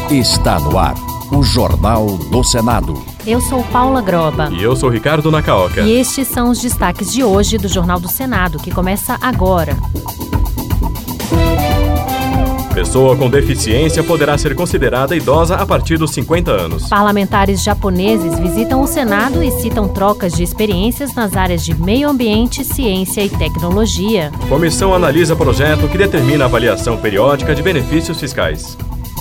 Está no ar o Jornal do Senado. Eu sou Paula Groba. E eu sou Ricardo Nacaoca. E estes são os destaques de hoje do Jornal do Senado, que começa agora. Pessoa com deficiência poderá ser considerada idosa a partir dos 50 anos. Parlamentares japoneses visitam o Senado e citam trocas de experiências nas áreas de meio ambiente, ciência e tecnologia. Comissão analisa projeto que determina a avaliação periódica de benefícios fiscais.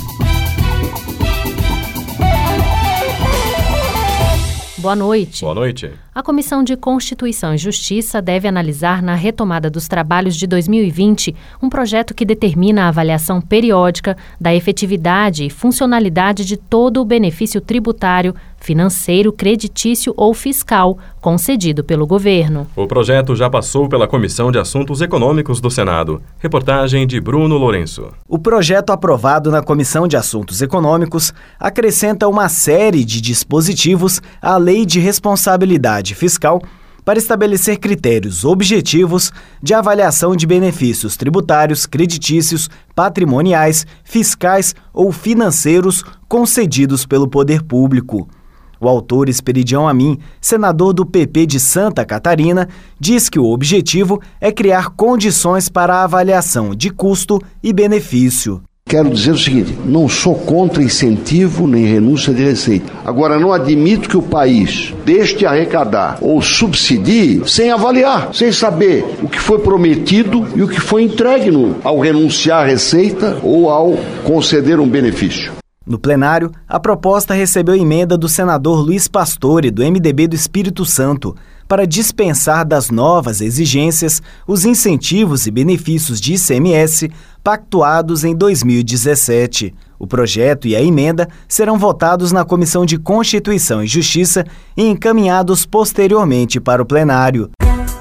Boa noite. Boa noite. A Comissão de Constituição e Justiça deve analisar na retomada dos trabalhos de 2020 um projeto que determina a avaliação periódica da efetividade e funcionalidade de todo o benefício tributário, financeiro, creditício ou fiscal concedido pelo governo. O projeto já passou pela Comissão de Assuntos Econômicos do Senado. Reportagem de Bruno Lourenço. O projeto aprovado na Comissão de Assuntos Econômicos acrescenta uma série de dispositivos à Lei de Responsabilidade Fiscal para estabelecer critérios objetivos de avaliação de benefícios tributários, creditícios, patrimoniais, fiscais ou financeiros concedidos pelo poder público. O autor Esperidião Amin, senador do PP de Santa Catarina, diz que o objetivo é criar condições para a avaliação de custo e benefício. Quero dizer o seguinte, não sou contra incentivo nem renúncia de receita. Agora, não admito que o país deixe de arrecadar ou subsidie sem avaliar, sem saber o que foi prometido e o que foi entregue ao renunciar à receita ou ao conceder um benefício. No plenário, a proposta recebeu emenda do senador Luiz Pastore, do MDB do Espírito Santo, para dispensar das novas exigências os incentivos e benefícios de ICMS pactuados em 2017. O projeto e a emenda serão votados na Comissão de Constituição e Justiça e encaminhados posteriormente para o plenário.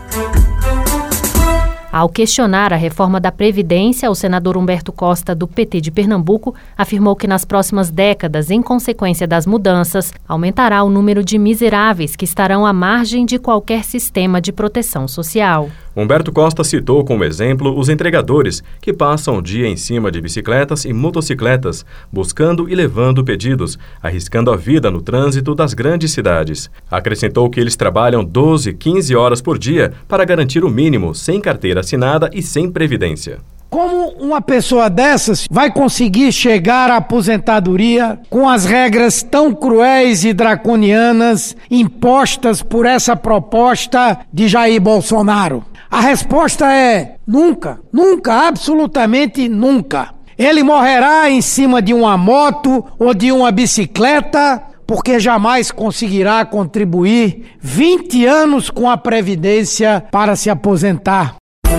Ao questionar a reforma da Previdência, o senador Humberto Costa, do PT de Pernambuco, afirmou que nas próximas décadas, em consequência das mudanças, aumentará o número de miseráveis que estarão à margem de qualquer sistema de proteção social. Humberto Costa citou como exemplo os entregadores, que passam o dia em cima de bicicletas e motocicletas, buscando e levando pedidos, arriscando a vida no trânsito das grandes cidades. Acrescentou que eles trabalham 12, 15 horas por dia para garantir o mínimo, sem carteira assinada e sem previdência. Como uma pessoa dessas vai conseguir chegar à aposentadoria com as regras tão cruéis e draconianas impostas por essa proposta de Jair Bolsonaro? A resposta é nunca, nunca, absolutamente nunca. Ele morrerá em cima de uma moto ou de uma bicicleta porque jamais conseguirá contribuir 20 anos com a Previdência para se aposentar.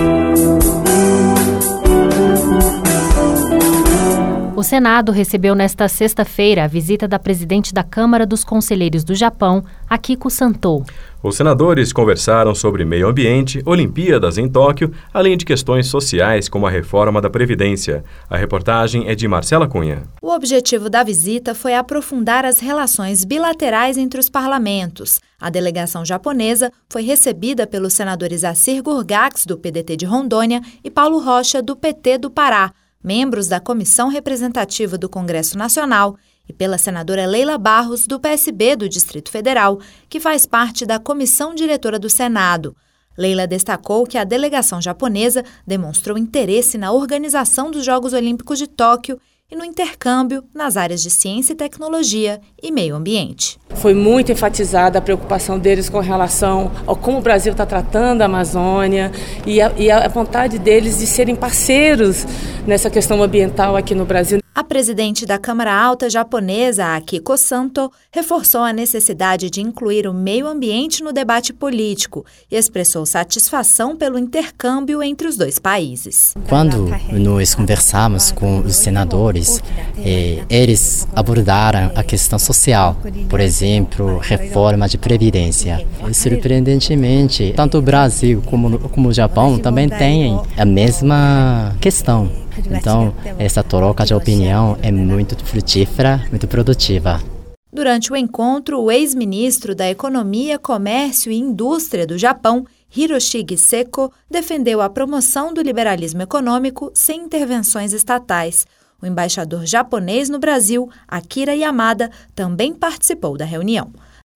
O Senado recebeu nesta sexta-feira a visita da presidente da Câmara dos Conselheiros do Japão, Akiko Santou. Os senadores conversaram sobre meio ambiente, Olimpíadas em Tóquio, além de questões sociais como a reforma da Previdência. A reportagem é de Marcela Cunha. O objetivo da visita foi aprofundar as relações bilaterais entre os parlamentos. A delegação japonesa foi recebida pelos senadores Assir Gurgax, do PDT de Rondônia, e Paulo Rocha, do PT do Pará, membros da Comissão Representativa do Congresso Nacional, e pela senadora Leila Barros, do PSB do Distrito Federal, que faz parte da Comissão Diretora do Senado. Leila destacou que a delegação japonesa demonstrou interesse na organização dos Jogos Olímpicos de Tóquio e no intercâmbio nas áreas de ciência e tecnologia e meio ambiente. Foi muito enfatizada a preocupação deles com relação ao como o Brasil está tratando a Amazônia e a vontade deles de serem parceiros nessa questão ambiental aqui no Brasil. A presidente da Câmara Alta japonesa, Akiko Santou, reforçou a necessidade de incluir o meio ambiente no debate político e expressou satisfação pelo intercâmbio entre os dois países. Quando nós conversamos com os senadores, eles abordaram a questão social, por exemplo, reforma de previdência. Surpreendentemente, tanto o Brasil como o Japão também têm a mesma questão. Então, essa troca de opinião é muito frutífera, muito produtiva. Durante o encontro, o ex-ministro da Economia, Comércio e Indústria do Japão, Hiroshige Seko, defendeu a promoção do liberalismo econômico sem intervenções estatais. O embaixador japonês no Brasil, Akira Yamada, também participou da reunião.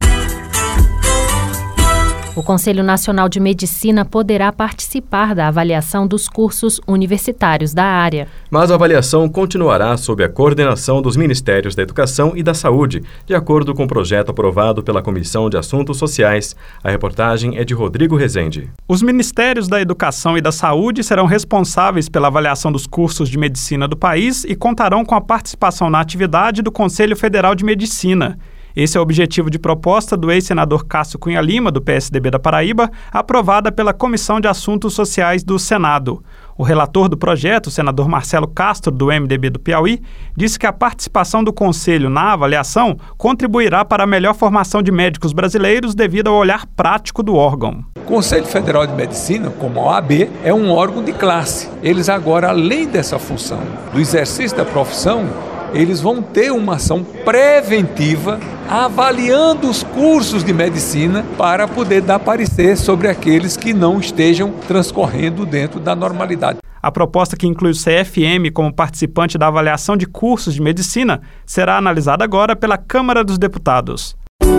O Conselho Nacional de Medicina poderá participar da avaliação dos cursos universitários da área. Mas a avaliação continuará sob a coordenação dos Ministérios da Educação e da Saúde, de acordo com o projeto aprovado pela Comissão de Assuntos Sociais. A reportagem é de Rodrigo Rezende. Os Ministérios da Educação e da Saúde serão responsáveis pela avaliação dos cursos de medicina do país e contarão com a participação na atividade do Conselho Federal de Medicina. Esse é o objetivo de proposta do ex-senador Cássio Cunha Lima, do PSDB da Paraíba, aprovada pela Comissão de Assuntos Sociais do Senado. O relator do projeto, o senador Marcelo Castro, do MDB do Piauí, disse que a participação do Conselho na avaliação contribuirá para a melhor formação de médicos brasileiros devido ao olhar prático do órgão. O Conselho Federal de Medicina, como a OAB, é um órgão de classe. Eles agora, além dessa função do exercício da profissão, eles vão ter uma ação preventiva avaliando os cursos de medicina para poder dar parecer sobre aqueles que não estejam transcorrendo dentro da normalidade. A proposta, que inclui o CFM como participante da avaliação de cursos de medicina, será analisada agora pela Câmara dos Deputados.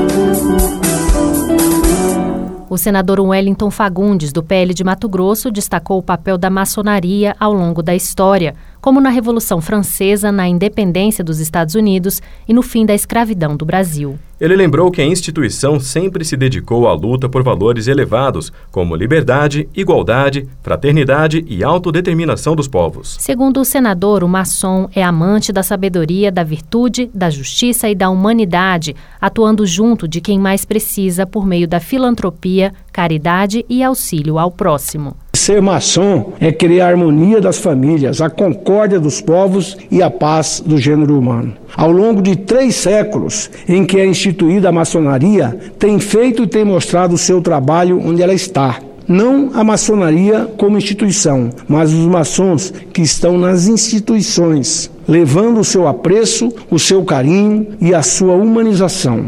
O senador Wellington Fagundes, do PL de Mato Grosso, destacou o papel da maçonaria ao longo da história, como na Revolução Francesa, na independência dos Estados Unidos e no fim da escravidão do Brasil. Ele lembrou que a instituição sempre se dedicou à luta por valores elevados, como liberdade, igualdade, fraternidade e autodeterminação dos povos. Segundo o senador, o maçom é amante da sabedoria, da virtude, da justiça e da humanidade, atuando junto de quem mais precisa por meio da filantropia, caridade e auxílio ao próximo. Ser maçom é criar a harmonia das famílias, a concórdia dos povos e a paz do gênero humano. Ao longo de 3 séculos em que é instituída a maçonaria, tem feito e tem mostrado o seu trabalho onde ela está. Não a maçonaria como instituição, mas os maçons que estão nas instituições, levando o seu apreço, o seu carinho e a sua humanização.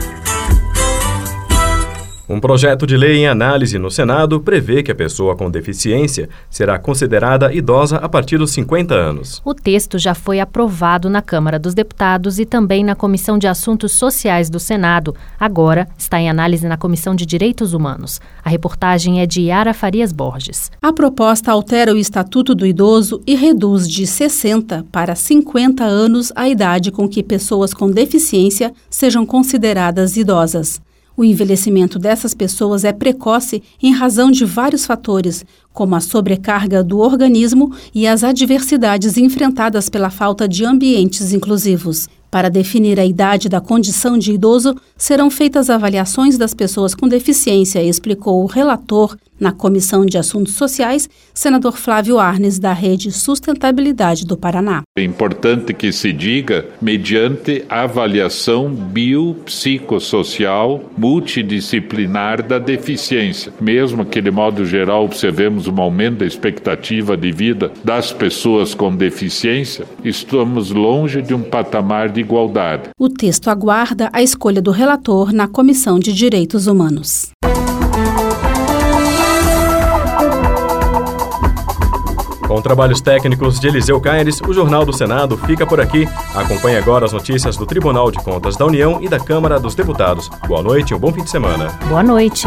Um projeto de lei em análise no Senado prevê que a pessoa com deficiência será considerada idosa a partir dos 50 anos. O texto já foi aprovado na Câmara dos Deputados e também na Comissão de Assuntos Sociais do Senado. Agora está em análise na Comissão de Direitos Humanos. A reportagem é de Yara Farias Borges. A proposta altera o Estatuto do Idoso e reduz de 60 para 50 anos a idade com que pessoas com deficiência sejam consideradas idosas. O envelhecimento dessas pessoas é precoce em razão de vários fatores, como a sobrecarga do organismo e as adversidades enfrentadas pela falta de ambientes inclusivos. Para definir a idade da condição de idoso, serão feitas avaliações das pessoas com deficiência, explicou o relator na Comissão de Assuntos Sociais, senador Flávio Arnes, da Rede Sustentabilidade do Paraná. É importante que se diga mediante avaliação biopsicossocial multidisciplinar da deficiência. Mesmo que, de modo geral, observemos um aumento da expectativa de vida das pessoas com deficiência, estamos longe de um patamar de igualdade. O texto aguarda a escolha do relator na Comissão de Direitos Humanos. Com trabalhos técnicos de Eliseu Caires, o Jornal do Senado fica por aqui. Acompanhe agora as notícias do Tribunal de Contas da União e da Câmara dos Deputados. Boa noite e um bom fim de semana. Boa noite.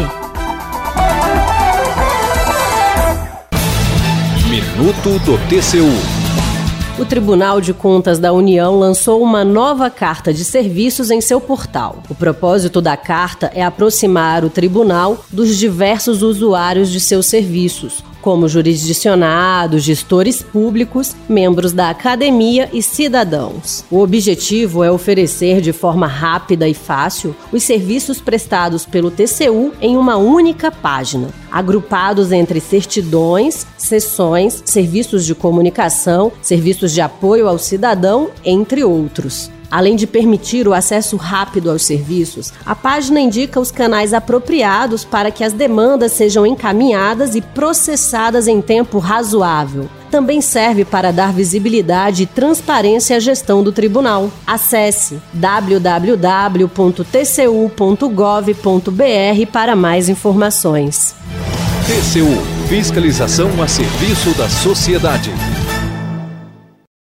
Minuto do TCU. O Tribunal de Contas da União lançou uma nova carta de serviços em seu portal. O propósito da carta é aproximar o tribunal dos diversos usuários de seus serviços, como jurisdicionados, gestores públicos, membros da academia e cidadãos. O objetivo é oferecer de forma rápida e fácil os serviços prestados pelo TCU em uma única página, agrupados entre certidões, sessões, serviços de comunicação, serviços de apoio ao cidadão, entre outros. Além de permitir o acesso rápido aos serviços, a página indica os canais apropriados para que as demandas sejam encaminhadas e processadas em tempo razoável. Também serve para dar visibilidade e transparência à gestão do tribunal. Acesse www.tcu.gov.br para mais informações. TCU – Fiscalização a serviço da sociedade.